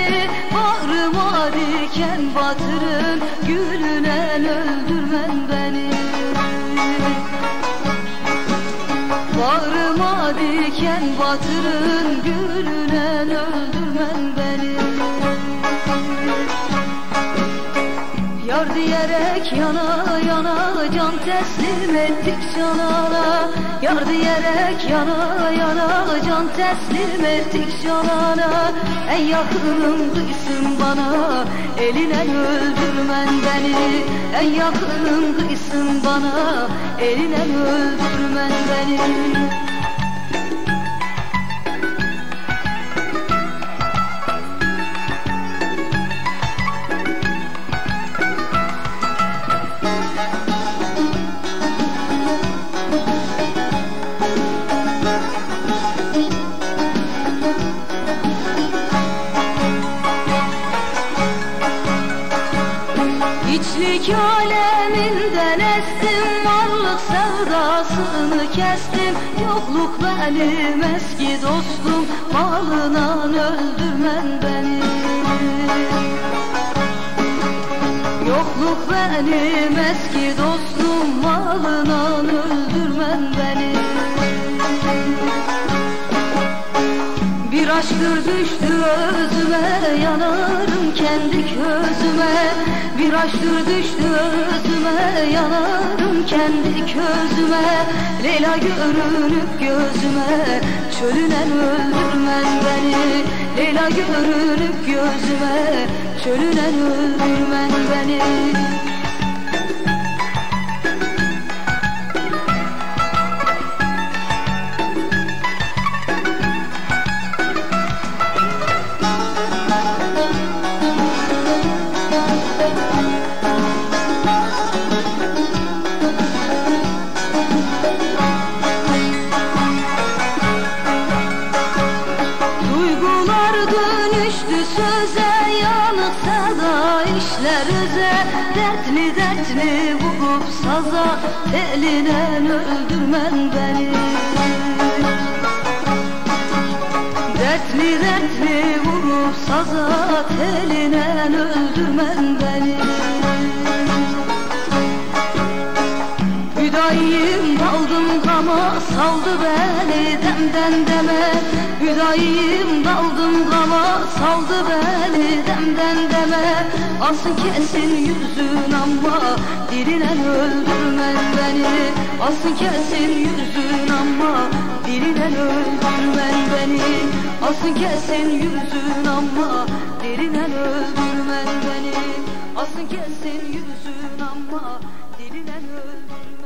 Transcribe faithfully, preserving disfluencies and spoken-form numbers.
beni, bağrıma diken batırın, gülünen öldürmen beni. Bağrıma diken batırın, gülünen öldürmen beni. Yar diyerek yana yana can teslim ettik canana. Yar diyerek yana yana can teslim ettik canana. En yakınım kıysın bana, eline öldürmen beni. En yakınım kıysın bana, eline öldürmen beni. İçlik aleminden estim, varlık sevdasını kestim. Yokluk benim eski dostum, malına öldürmen beni. Yokluk benim eski dostum, malına öldürmen beni. Bir aşktır düştü özüme, yanarım kendi közüme. Bir aşktır düştü özüme, yanarım kendi közüme. Leyla görünüp gözüme, çölünen öldürmen beni. Leyla görünüp gözüme, çölünen öldürmen beni. Dönüştü söze, yanık sada işler öze. Dertli dertli vurup saza, eline öldürmen beni. Dertli dertli vurup saza, eline öldürmen beni. Hüdayim daldım gama, saldı beni demden deme. Hüdayim daldım gama, saldı beni demden deme. Asın kesin yüzün ama, dilinen öldürmen beni. Asın kesin yüzün ama, dilinen öldürmen beni. Asın kesin yüzün ama, dilinen öldürmen beni. Asın kesin yüzün ama, dilinen öldürmen beni.